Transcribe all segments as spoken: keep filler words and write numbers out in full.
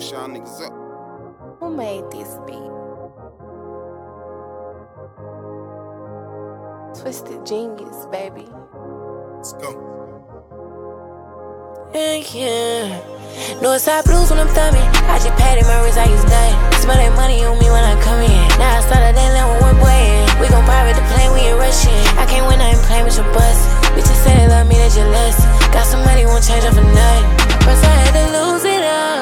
Fuck y'all niggas up. Who made this beat? Twisted Genius, baby. Let's go. Yeah, yeah. Northside blues when I'm thumbing. I just patted my wrist, I use nothing. Smell that money on me when I come in. Now I started that level one boy. We gon' private the plane, we ain't rushing. I can't win, I ain't playing with your bus. Bitches say they love me, they jealous. Got some money, won't change up for nothing. First I had to lose it all.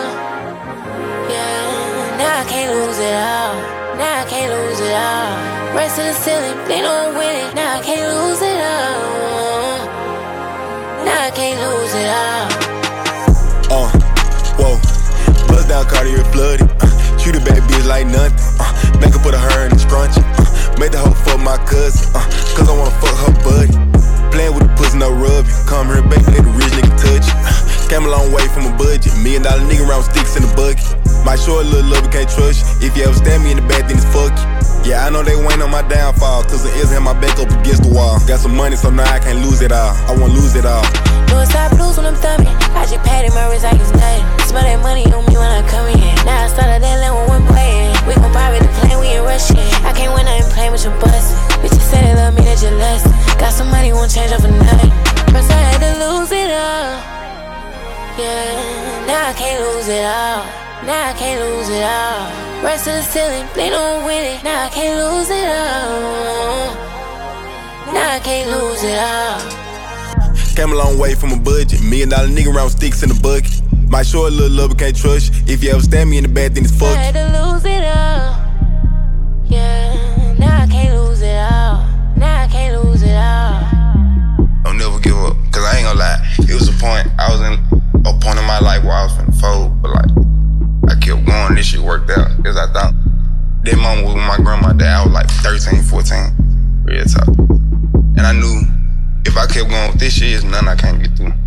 Yeah, now I can't lose it all. Now I can't lose it all. Race to the ceiling, they don't win it. Now I can't lose it all. Now I can't lose it all. Uh, whoa, buzz down Cartier flooded. Uh, shoot a bad bitch like nothing. Uh, make her put a her in the scrunchie. Uh, make the hoe fuck my cousin. Uh, cause I wanna fuck her buddy. Playing with the pussy, no rub. Come here, baby, let the rich nigga touch it. Uh, came a long way from a budget. Million dollar nigga round sticks in the bucket. My short little love, can't trust you. If you ever stab me in the back, then it's fuck you. Yeah, I know they waiting on my downfall, cause the ears had my back up against the wall. Got some money, so now I can't lose it all. I won't lose it all. Northside blues when I'm thumbing. I just patted my wrist, I use nothing. Smell that money on me when I come in. Now I started that level one boy. We gon' private the plane, we ain't rushing. I can't win, I ain't playing with your bus. Bitches say they love me, they jealous. Got some money, won't change up for nothing. First I had to lose it all. Yeah, now I can't lose it all. Now I can't lose it all. Race to the ceiling, they don't win it. Now I can't lose it all. Now I can't lose it all. Came a long way from a budget. Million dollar nigga round sticks in the bucket. My short little lover can't trust you. If you ever stab me in the back, then it's fuck you. I had to lose it all. Yeah, now I can't lose it all. Now I can't lose it all. I'll never give up, cause I ain't gonna lie. It was a point, I was in a point in my life where I was finna fold, but like, I kept going, this shit worked out, as I thought. That mama was with my grandma, I was like thirteen, fourteen, real talk. And I knew if I kept going with this shit, it's nothing I can't get through.